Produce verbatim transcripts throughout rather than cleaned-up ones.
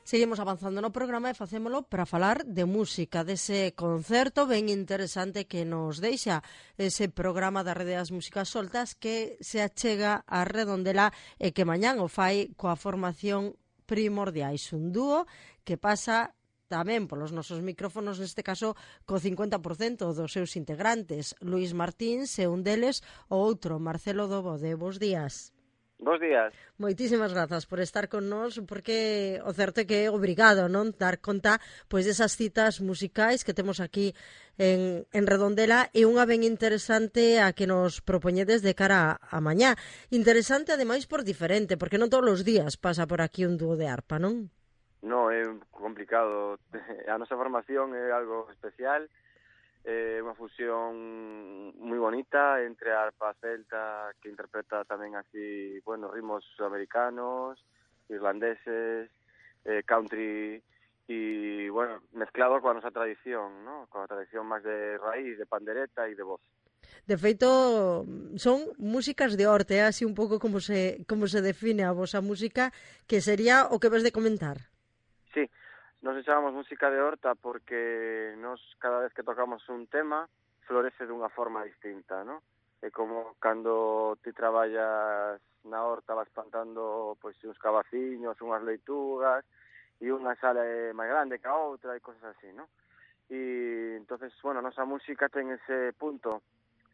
Seguimos avanzando no programa e facémolo para falar de música, dese concerto ben interesante que nos deixa ese programa da Rede das Músicas Soltas que se achega a Redondela e que mañán o fai coa formación Primordiais, un dúo que pasa tamén polos nosos micrófonos, neste caso co cincuenta por cento dos seus integrantes. Luís Martíns e un deles, o outro, Marcelo Dobode. Bos días. Bos días. Moitísimas grazas por estar con nós, porque o certo é que é obrigado, non, dar conta pois desas citas musicais que temos aquí en, en Redondela, e unha ben interesante a que nos propoñedes de cara a, a mañá. Interesante, ademais, por diferente, porque non todos os días pasa por aquí un dúo de arpa, non? No, é complicado. A nosa formación é algo especial. É unha fusión moi bonita entre a arpa celta, que interpreta tamén así, bueno, ritmos americanos, irlandeses, eh, country, e, bueno, mezclado coa nosa tradición, ¿no? Coa tradición máis de raíz, de pandereta e de voz. De feito, son músicas de orte, así un pouco como se, como se define a vosa música, que sería o que ves de comentar. Sí. Nos echábamos música de horta porque nos cada vez que tocamos un tema florece dunha forma distinta, ¿no? É como cando ti traballas na horta vas plantando pois uns cabaciños, unhas leitugas, e unha sale máis grande que a outra e cosas así, ¿no? E entonces, bueno, a nosa música ten ese punto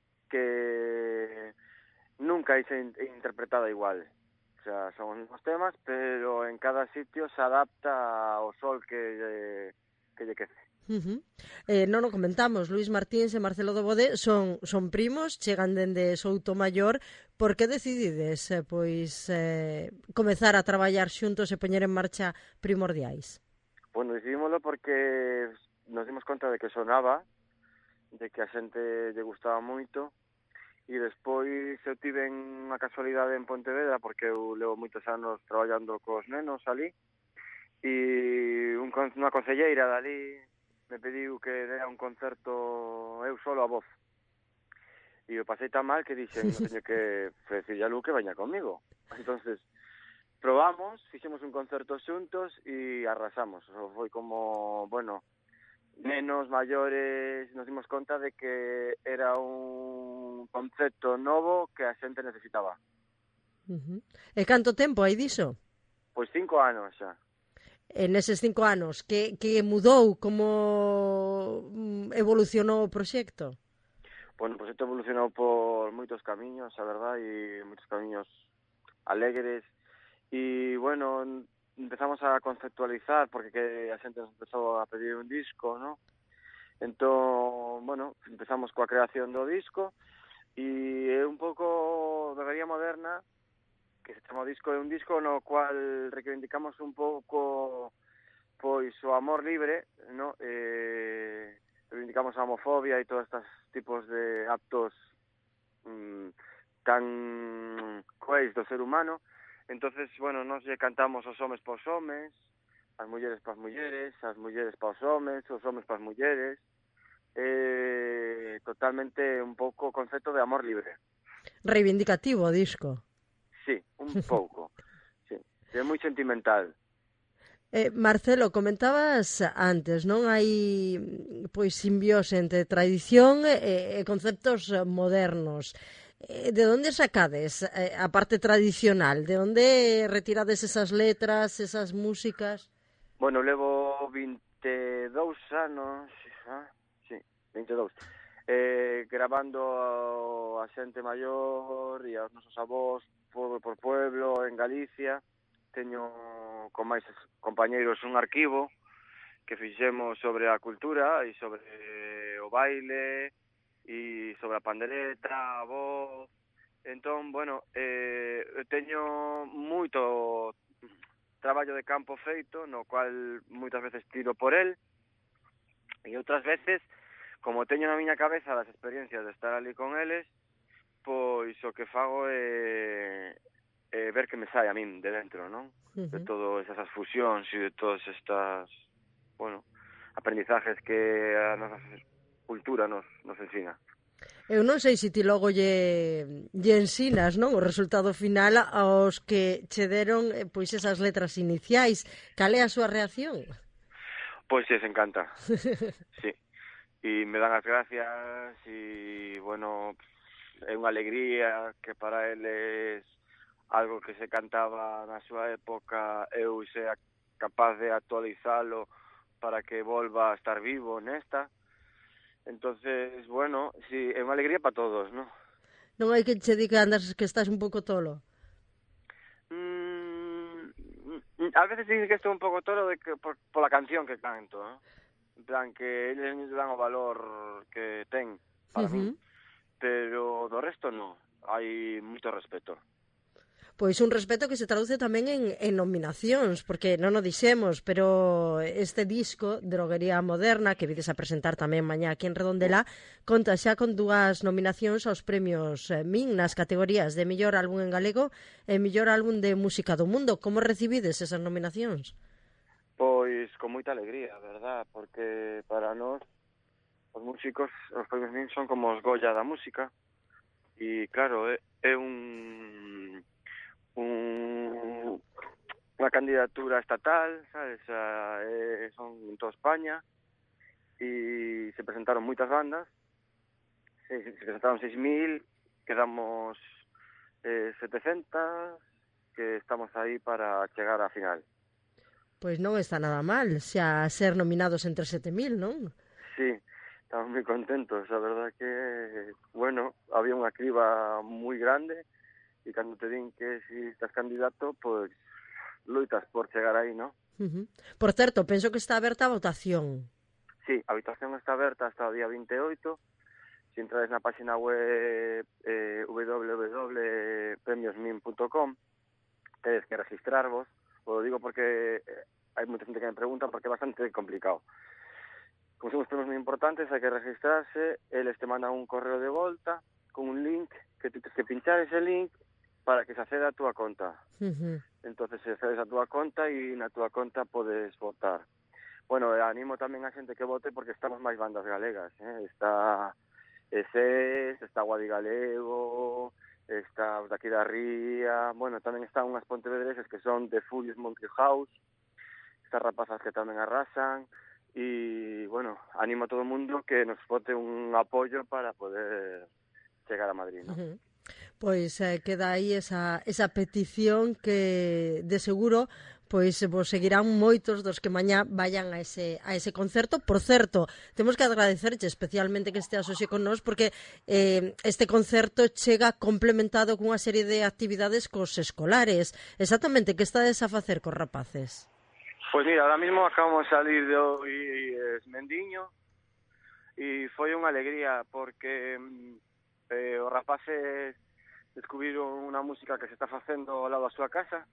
que nunca é interpretada igual. O sea, son os mismos temas, pero en cada sitio se adapta ao sol que lle, que lle quece. Uh-huh. Eh, non o comentamos, Luís Martíns e Marcelo Dobode son, son primos, chegan dende Soutomaior. Por que decidides eh, pois eh, comezar a traballar xuntos e poñer en marcha Primordiais? Bueno, decidímoslo porque nos dimos conta de que sonaba, de que a xente lle gustaba moito. E despois eu tive unha casualidade en Pontevedra, porque eu levo moitos anos traballando cos nenos ali, e un, unha concelleira dali me pediu que dera un concerto eu solo a voz. E eu pasei tan mal que dixen, non teño que decirle a Lu que veña comigo. Entonces, probamos, fixemos un concerto xuntos e arrasamos. O foi como, bueno, nenos, maiores, nos dimos conta de que era un concepto novo que a xente necesitaba. Uh-huh. E canto tempo hai diso? Pois cinco anos xa. E neses cinco anos, que, que mudou, como evolucionou o proxecto? Bueno, o proxecto evolucionou por moitos camiños, a verdad, e moitos camiños alegres. E, bueno, empezamos a conceptualizar, porque que a xente nos empezou a pedir un disco, ¿no? Entón, bueno, empezamos coa creación do disco, e é un pouco de Galería Moderna, que se chama o disco, é un disco no cual reivindicamos un pouco pois o amor libre, ¿no? Eh, reivindicamos a homofobia e todos estes tipos de actos mmm, tan cruéis do ser humano. Entonces, bueno, nos lle cantamos os homes para os homes, as mulleres para as mulleres, as mulleres para os homes, os homes para as mulleres. Eh, totalmente un pouco o concepto de amor libre. Reivindicativo o disco. Sí, un pouco. Sí, é moi sentimental. Eh, Marcelo, comentabas antes, non hai pois simbiose entre tradición e, e conceptos modernos. Eh, de onde sacades eh, a parte tradicional? De onde retirades esas letras, esas músicas? Bueno, levo vinte e dous anos, ah, sí, vinte e dous, eh, grabando a xente maior e aos nosos avós, pueblo por pueblo, en Galicia. Teño con máis compañeiros un arquivo que fixemos sobre a cultura e sobre o baile e sobre a pandereta, a voz. Entón, bueno, eh, teño moito traballo de campo feito, no cual moitas veces tiro por el, e outras veces, como teño na miña cabeza das experiencias de estar ali con eles, pois o que fago é, é ver que me sai a min de dentro, non? Uh-huh. De todas esas fusións e de todas estas, bueno, aprendizajes que a nosa cultura nos, nos ensina. Eu non sei se ti logo lle, lle ensinas, non, o resultado final aos que che deron eh, pois esas letras iniciais. Cal é a súa reacción? Pois sí, se encanta. Sí. E me dan as gracias e, bueno, é unha alegría que para eles algo que se cantaba na súa época eu sea capaz de actualizalo para que volva a estar vivo nesta. Entonces, bueno, sí, é unha alegría para todos, ¿no? Non hai que che diga andas que estás un pouco tolo? Mm, a veces dicen que estou un pouco tolo de que por, por la canción que canto, ¿no? En plan, que eles non dan o valor que ten para Uh-huh. min, pero do resto non, hai moito respeto. Pois un respeto que se traduce tamén en, en nominacións, porque non o dixemos, pero este disco, Droguería Moderna, que vides a presentar tamén mañá aquí en Redondela, conta xa con dúas nominacións aos premios eh, M I N nas categorías de Mellor Álbum en Galego e Mellor Álbum de Música do Mundo. Como recibides esas nominacións? Pois con moita alegría, verdad, porque para nós os músicos, os premios M I N son como os Goya da música, e claro, é, é un... un unha candidatura estatal, sabes? A, eh, son en toda España e se presentaron moitas bandas, se, se presentaron seis mil, quedamos eh, setecentas, que estamos aí para chegar á final. Pois non está nada mal, xa ser nominados entre sete mil, non? Sí, estamos moi contentos, a verdad que, bueno, había unha criba moi grande, e cando te din que si estás candidato, pois loitas por chegar aí, ¿no? Uh-huh. Por certo, penso que está aberta a votación. Sí, a votación está aberta hasta o día veinte e oito. Se entrades na página web eh, w w w punto premios min punto com, tedes que registrarvos. O digo porque hai moita xente que me pregunta porque é bastante complicado. Como son os premios moi importantes, hai que registrarse, eles te mandan un correo de volta con un link que tens que pinchar ese link para que se acceda a túa conta. Uh-huh. Entonces se accedes a túa conta e na túa conta podes votar. Bueno, animo tamén a xente que vote porque estamos máis bandas galegas, eh? Está E S E S, está Guadi Galego, está os daqui da Ría, bueno, tamén están unhas pontevedreses que son de Furious Monkey House, estas rapazas que tamén arrasan, e, bueno, animo a todo o mundo que nos vote un apoio para poder chegar a Madrid, ¿no? Uh-huh. Pois eh, queda aí esa, esa petición que de seguro pois vos seguirán moitos dos que mañá vayan a ese, a ese concerto. Por certo, temos que agradecerche especialmente que esteas hoxe con nós porque eh, este concerto chega complementado cunha serie de actividades cos escolares. Exactamente, que estades a facer cos rapaces? Pois mira, ahora mismo acabamos de salir de hoy Esmendiño e foi unha alegría porque eh, os rapaces descubriron unha música que se está facendo ao lado da súa casa,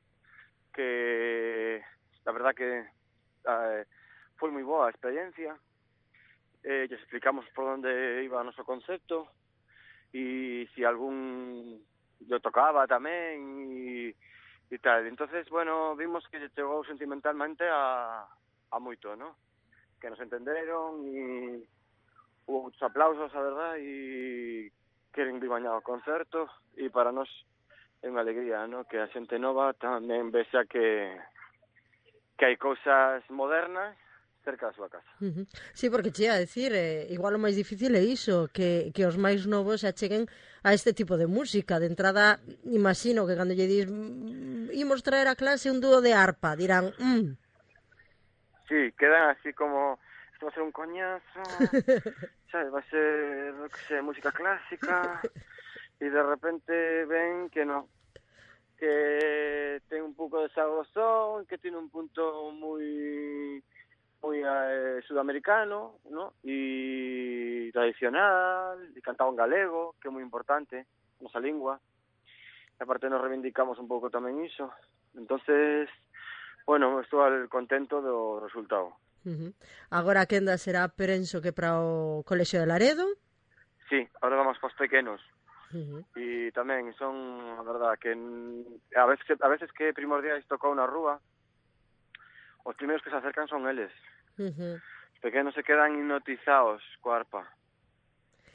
que la verdad que eh, foi moi boa a experiencia. Eh, lles explicamos por onde iba o noso concepto e se algún yo tocaba tamén e, e tal. Entonces, bueno, vimos que chegou sentimentalmente a, a moito, ¿no? Que nos entenderon e hubo muchos aplausos, a verdad, e queren vir mañá ao concerto e para nós é unha alegría, ¿no? Que a xente nova tamén vexa que que hai cousas modernas cerca da súa casa. Uh-huh. Sí, porque che ia a decir, eh, igual o máis difícil é iso, que, que os máis novos se acheguen a este tipo de música. De entrada, imagino que cando lle dis mm, imos traer a clase un dúo de arpa, dirán, mm. Sí, quedan así como, esto va a ser un coñazo, ¿sabes? Va a ser, no sé, música clásica, y de repente ven que no, que ten un pouco de sabrosón, que tiene un punto moi moi eh, sudamericano, ¿no? E tradicional, e cantado en galego, que é moi importante, nosa lingua. E aparte nos reivindicamos un pouco tamén iso. Entonces, bueno, estou contento do resultado. Uh-huh. Agora a quenda será, penso que para o Colexio de Laredo? Sí, agora vamos para os pequenos. Uh-huh. E tamén son, a verdad, que a veces, a veces que primordiais tocou na rúa, os primeiros que se acercan son eles. Uh-huh. Os pequenos se quedan hipnotizados coa arpa.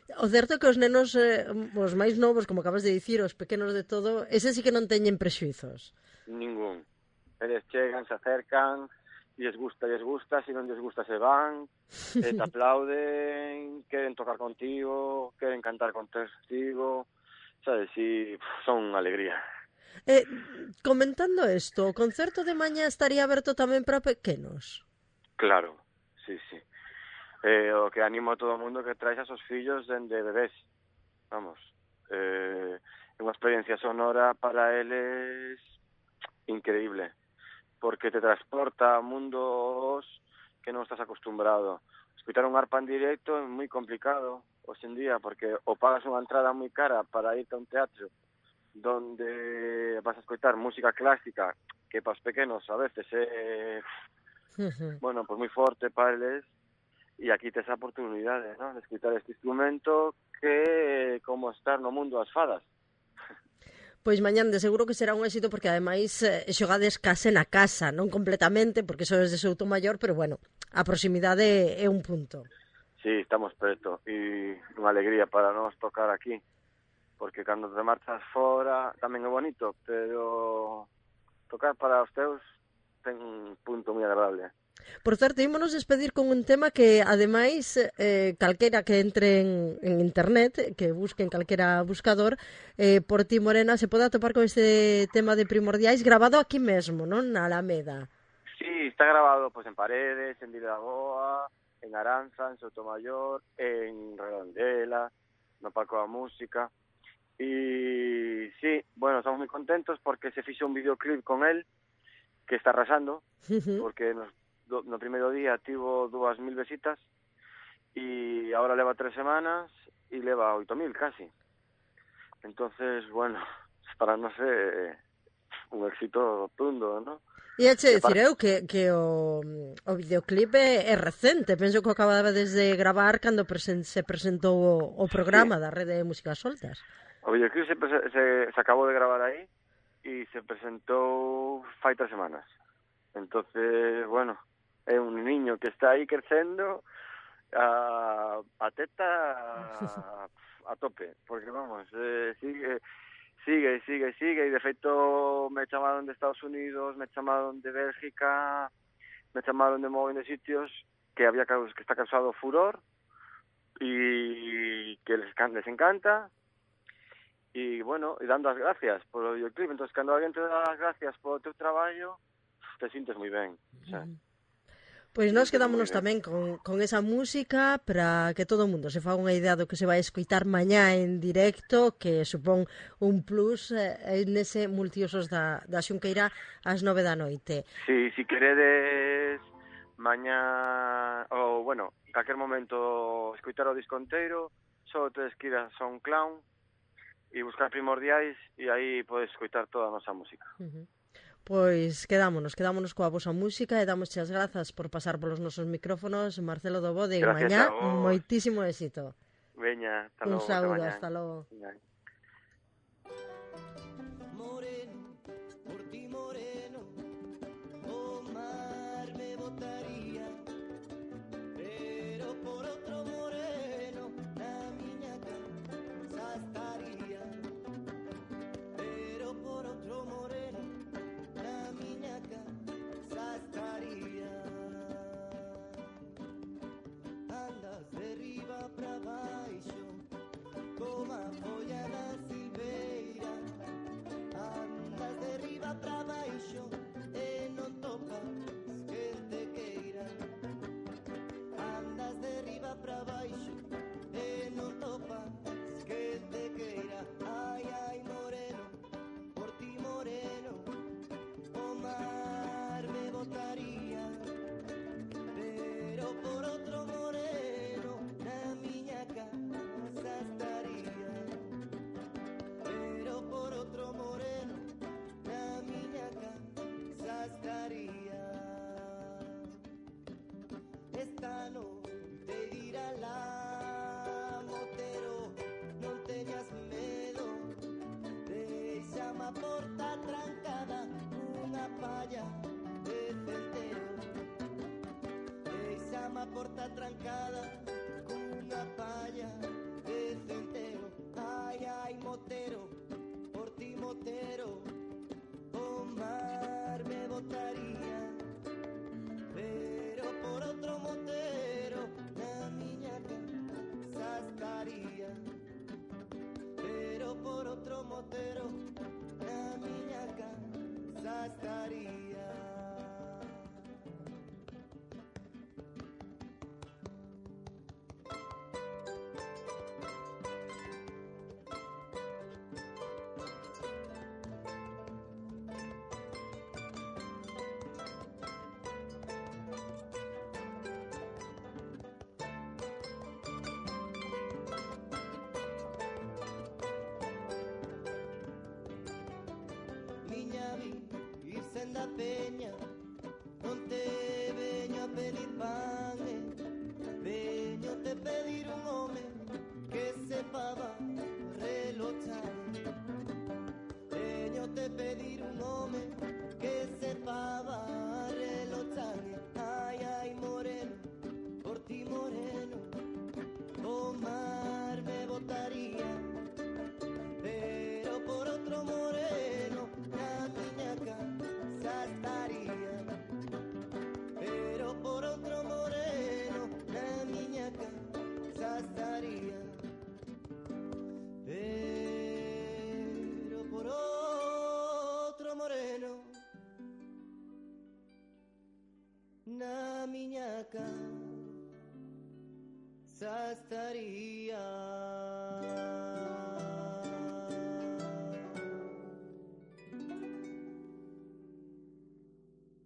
O certo é que os nenos, eh, os máis novos, como acabas de dicir, os pequenos de todo, ese sí que non teñen prexuizos. Ningún. Eles chegan, se acercan, e les gusta, les gusta, se non les gusta se van, e te aplauden, queren tocar contigo, queren cantar contigo, sabes, si son alegría. Eh, comentando isto, o concerto de mañá estaría aberto tamén para pequenos? Claro, sí, sí. Eh, o que animo a todo o mundo que traes a seus fillos dende bebés, vamos. Eh, é unha experiencia sonora para eles increíble, porque te transporta a mundos que non estás acostumbrado. Escutar un arpa en directo é moi complicado hoxe en día, porque o pagas unha entrada moi cara para irte a un teatro donde vas a escutar música clásica, que para os pequenos a veces é, bueno, pues moi forte para eles, e aquí tes a oportunidade, ¿no?, de escutar este instrumento que é como estar no mundo das fadas. Pois mañán de seguro que será un éxito porque ademais eh, xogades case na casa, non completamente porque sodes de Soutomaior, pero bueno, a proximidade é un punto. Sí, estamos preto e unha alegría para nós tocar aquí, porque cando te marchas fora tamén é bonito, pero tocar para os teus ten un punto moi agradable. Por certo, ímonos despedir con un tema que, ademais, eh, calquera que entre en, en internet, que busque en calquera buscador, eh, por ti, Morena, se pode atopar con este tema de Primordiais grabado aquí mesmo, non? Na Alameda. Sí, está grabado pues en Paredes, en Vilaboa, en Aranza, en Sotomayor, en Redondela, no Paco da Música. Y sí, bueno, estamos moi contentos porque se fixo un videoclip con él que está arrasando, porque nos no primeiro día tivo dúas mil visitas e agora leva tres semanas e leva oito mil casi. Entonces, bueno, para non ser un éxito rotundo, ¿no? E a che dicir eu que, que o, o videoclip é, é recente, penso que o acababa desde gravar cando presen, se presentou o, o programa sí. da Rede de Músicas Soltas. O videoclip se, se, se acabou de gravar aí e se presentou fai tres semanas. Entonces, bueno, é un niño que está aí crecendo a, a teta a, a tope, porque vamos, eh, sigue, sigue, sigue, sigue, e de feito me chamaron de Estados Unidos, me chamaron de Bélgica, me chamaron de mogollón de sitios que había que está causado furor e que les, les encanta, e bueno, e dando as gracias por o videoclip. Entonces, cando alguén te dá as gracias por o teu traballo, te sintes moi ben, o sea. Pois nós quedámonos tamén con, con esa música para que todo o mundo se faga unha idea do que se vai escoitar mañá en directo, que supón un plus eh, nese multiusos da, da Xunqueira ás nove da noite. Sí, si queredes mañá, ou, bueno, en calquer momento escoitar o disco inteiro, só tedes que ir a SoundCloud e buscar Primordiais e aí podes escoitar toda a nosa música. Uh-huh. Pois quedámonos, quedámonos coa vosa música e damos as grazas por pasar polos nosos micrófonos, Marcelo do Bode, e mañá moitísimo éxito. Veña, hasta logo. Un saúdo, hasta logo. Moreno, por ti moreno, o mar me botaría, pero por outro moreno, na miña casa estaría, pero por outro moreno, na miña casa estaría. Andas de riba pra baixo, como a folla da silveira. Andas de riba pra baixo e non topas que te queira. Andas de riba pra baixo e non topas que te queira. Ai, ai, moreno, por ti moreno, o mar me botaría, pero por outro moreno na miña casa estaría, pero por outro moreno na miña casa estaría. Esta noite dirá lá, motero, non teñas medo, deixame a porta trancada, unha palla de centeo. Deixame a porta trancada, cunha palla de estaría. Miña vi irse da peña, non te veño a pedir pan, eh. Veño te pedir un home que sepaba relochar. Veño te pedir un home que sepaba relochar. Ai, ai, moreno, por ti moreno, o mar me botaría. Pero por otro moreno na miña casa estaría. Pero por otro moreno na miña casa estaría. Pero por outro moreno na miña casa estaría.